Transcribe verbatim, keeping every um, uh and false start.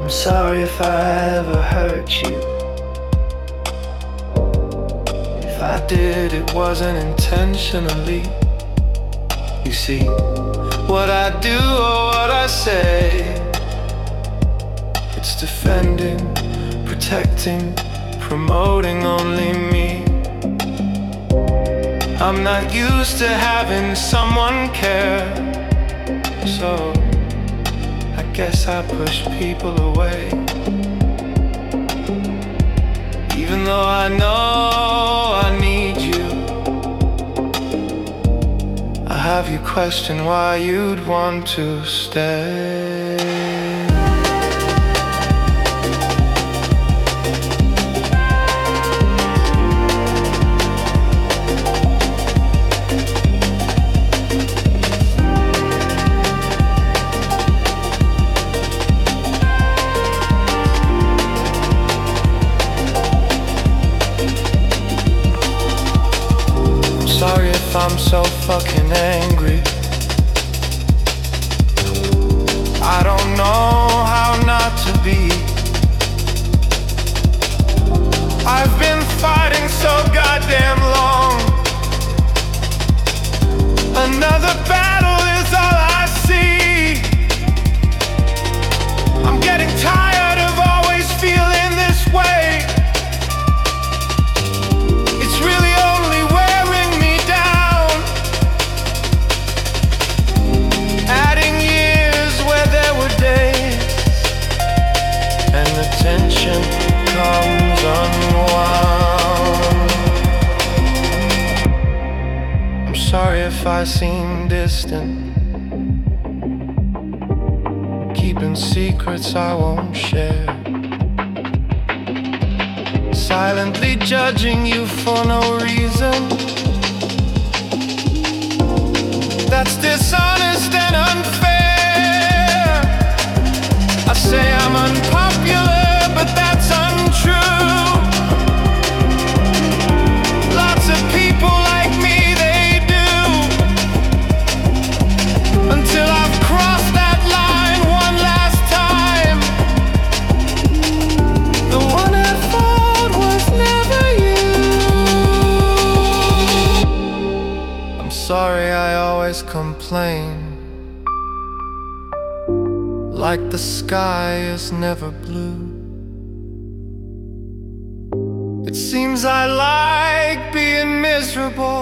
I'm sorry if I ever hurt you. If I did, it wasn't intentionally. You see, what I do or what I say, it's defending, protecting, promoting only me. I'm not used to having someone care, so I guess I push people away. Even though I know I need you, I have you question why you'd want to stay. Sorry if I'm so fucking angry. I don't know how not to be. I've been fighting so goddamn long. Another battle is all I see. I'm getting tired of always feeling this way. It's really only wearing me down, adding years where there were days, and the tension comes unwound. I'm sorry if I seem distant, keeping secrets I won't share, silently judging you for no reason. That's dishonest and unfair. I say I'm unpopular, but that's untrue. Lots of people like me, they do. Until I've crossed that line one last time. The one I thought was never you. I'm sorry I always complain, like the sky is never blue. It seems I like being miserable.